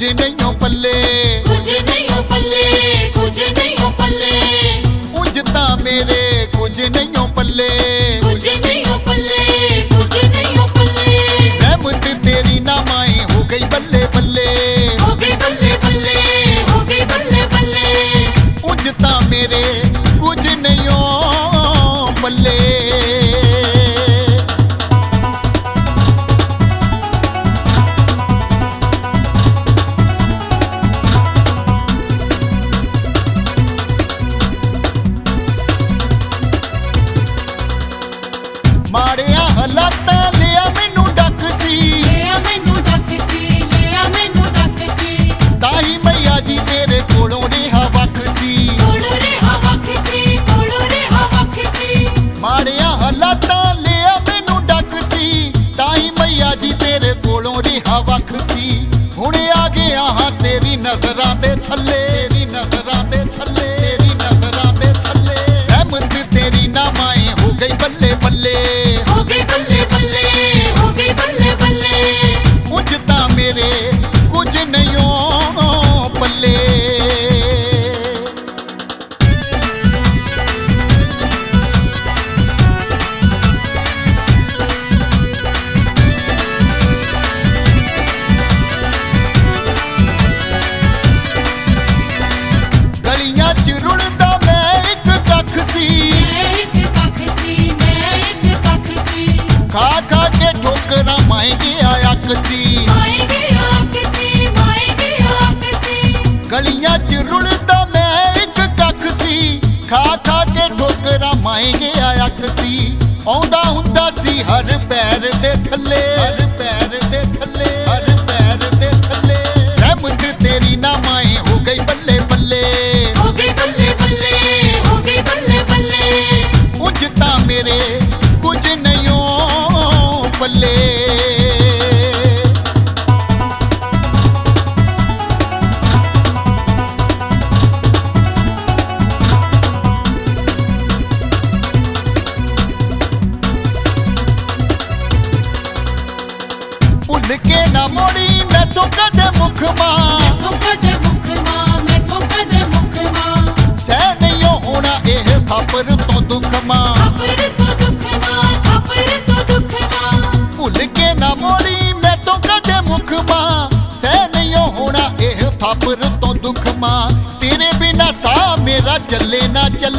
नहीं हो पल्ले, कुछ नहीं हो पल्ले, कुछ नहीं हो पल्ले। उंज तां मेरे कुछ नहीं हो पल्ले, कुछ नहीं हो पल्ले, कुछ नहीं हो पल्ले। रहमत तेरी ना माए हो गई बल्ले बल्ले, हो गई बल्ले बल्ले, हो गई बल्ले बल्ले। उंज तां मेरे कुछ नहीं हो पल्ले। माड़िया हालातां लिया मैनू डक सी, लिया मैनू डक सी, लिया मैनू डक सी। ताही मैया जी तेरे कोलों रिहा वख सी, कोलों रिहा वख सी, कोलों रिहा वख सी। माड़िया हालातां लिया मैनू डक सी, ताही मैया जी तेरे कोलों रिहा वख सी। हुण आ गया हाँ तेरी नजरां दे थल्ले, तेरी नजरां दे थल्ले, तेरी नजरां दे थल्ले। रहमत तेरी ना माए हो गई बल्ले बल्ले, हो गई बल्ले बल्ले, हो गई बल्ले बल्ले। उंज तां मेरे कुछ नहीं हो पल्ले। गलियां च रुलदा मैं इक कख सी, मैं एक कख सी, मैं एक कख सी। खा खा के ठोकरां माए गया अक सी। माए गया अक सी, माए गया अक सी। गलियां च रुलदा मैं इक कख सी, खा खा के ठोकरां माए गया अक सी। आउंदा हुंदा सी हर पैर दे थल्ले, हर पैर दे थल्ले, हर पैर दे थल्ले। रहमत तेरी ना माए हो गई बल्ले बल्ले, हो गई बल्ले बल्ले, हो गई बल्ले बल्ले। उंज तां मेरे कुछ नहीं हो पल्ले। भुल के ना मोड़ी मैं तो कदे मुख मां, मैं तो कदे मुख मां, मैं तो कदे मुख मां। सह नहीं होना एह थापर तो दुख मां। थापर तो दुख मां, थापर तो दुख मां। भुल के ना मोड़ी मैं तो कदे मुख मां, सह नहीं होना एह थापर तो दुख मां। तेरे बिना सा मेरा चले ना चले।